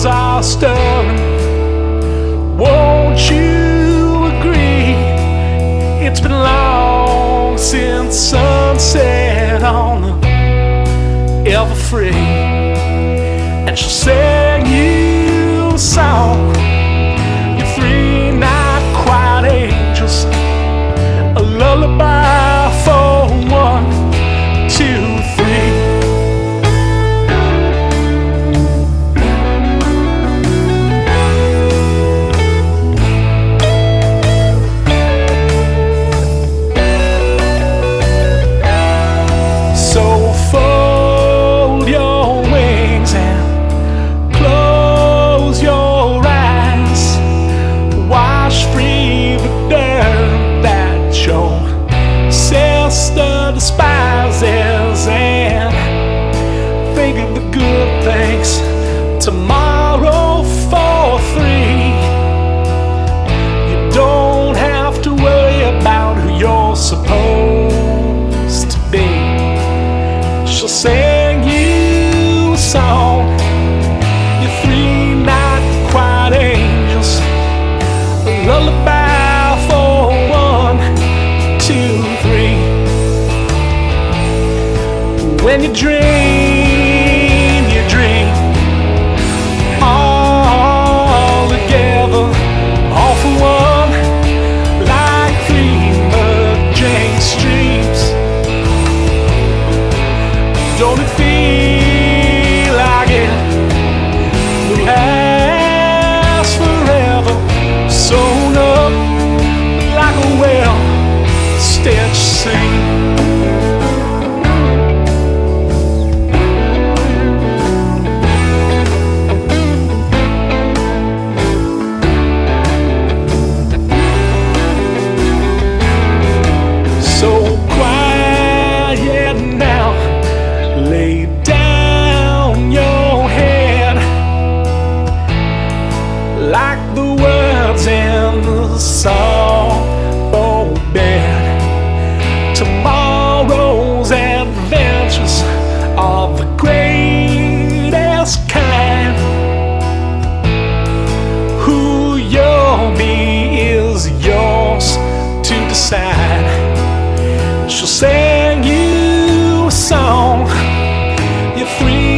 wheels are stirring. Won't you agree? It's been long since sunset on the Ever-Free, and she'll sing you a song. Your three not quite angels, a lullaby for 1, 2, 3. So fold your wings and close your eyes. Wash free the dirt that your sister despises, and think of the good things tomorrow for 3. You don't have to worry about who you're supposed to be. She'll sing you a song. Your three not quite angels, a lullaby for 1, 2, 3. When you dream, you dream all together, all for one, like 3 merging streams. Don't it feel like it will last forever? Sewn up like a well-stitched seam. So quiet now, lay down your head, like the words in the song for bed. Tomorrow's adventures are the greatest kind. Who you'll be is yours to decide. She'll sing you a song. Your three